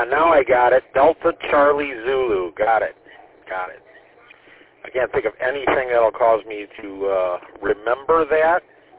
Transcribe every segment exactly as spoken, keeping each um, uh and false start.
Yeah, now I got it. Delta Charlie Zulu. Got it. Got it. I can't think of anything that'll cause me to uh, remember that.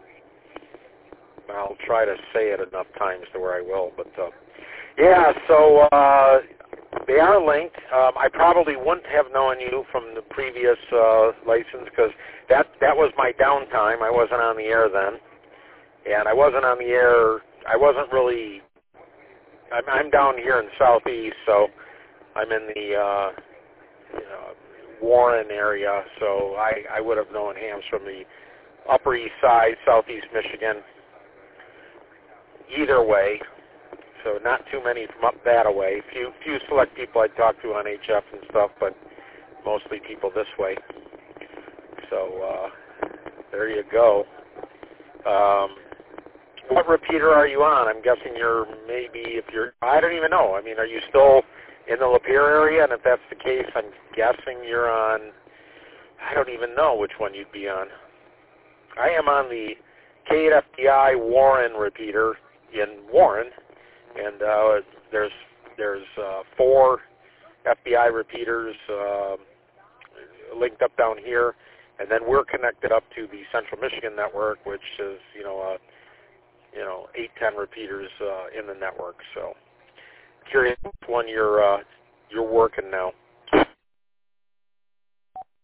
I'll try to say it enough times to where I will. But uh, yeah, so uh, they are linked. Um, I probably wouldn't have known you from the previous uh, license because that that was my downtime. I wasn't on the air then, and I wasn't on the air. I wasn't really. I'm, I'm down here in Southeast, so I'm in the uh, you know, Warren area. So I, I would have known hams from the Upper East Side, Southeast Michigan. Either way, so not too many from up that way. Few few select people I talk to on H F and stuff, but mostly people this way. So uh, there you go. Um, what repeater are you on? I'm guessing you're maybe, if you're, I don't even know. I mean, are you still in the Lapeer area? And if that's the case, I'm guessing you're on, I don't even know which one you'd be on. I am on the K eight F D I Warren repeater in Warren, and uh, there's there's uh, four F B I repeaters uh, linked up down here, and then we're connected up to the Central Michigan network, which is you know uh, you know eight ten repeaters uh, in the network. So curious which one you're uh, you're working now.